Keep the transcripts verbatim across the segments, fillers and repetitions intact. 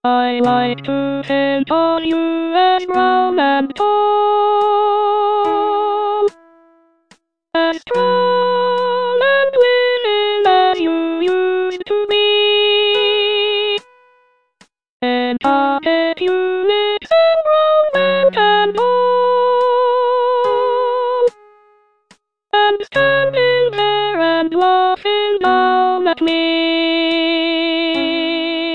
I like to sit on you as brown and tall, as tall and winning as you used to be. And I bet you lips and brown and tan tall, and standing there and laughing down at me.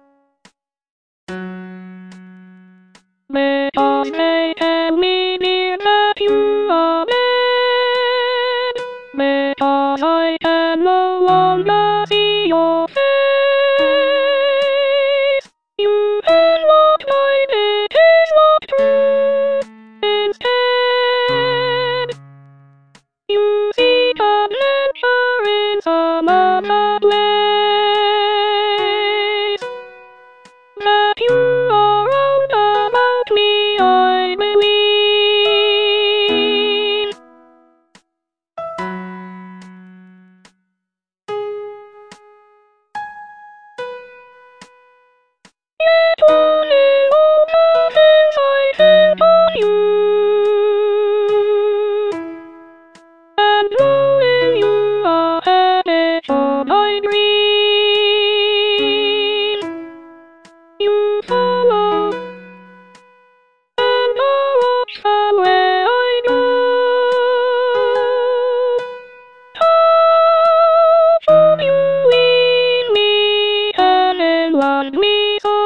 Because they tell me, dear, that you are dead. Because I can no longer see your face. You said what I did is not true. Instead, you seek adventure in some other place. That you are wrong about me, I believe. Yet only all the things I sent on you, and knowing you are headed for my dream, you follow, and I watch the way I go. How you lead me and then love me so.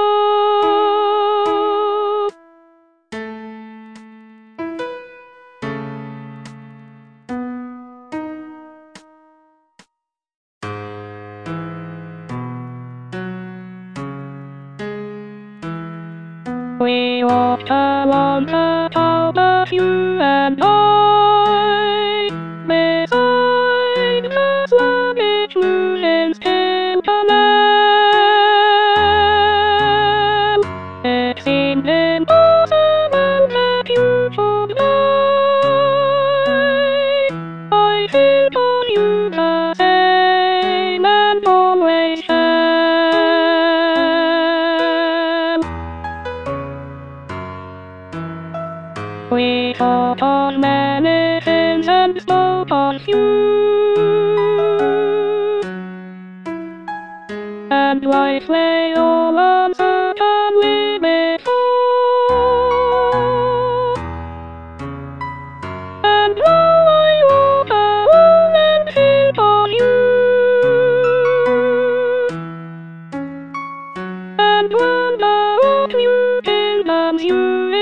We walked along the top of you and I, beside the sluggish moon in Stimperland. It seemed impossible that you should die. I think on you the same and always shall. We fought on many things and spoke on few, and life lay all uncertainly before. And now I walk alone and think on you, and wonder what new kingdoms you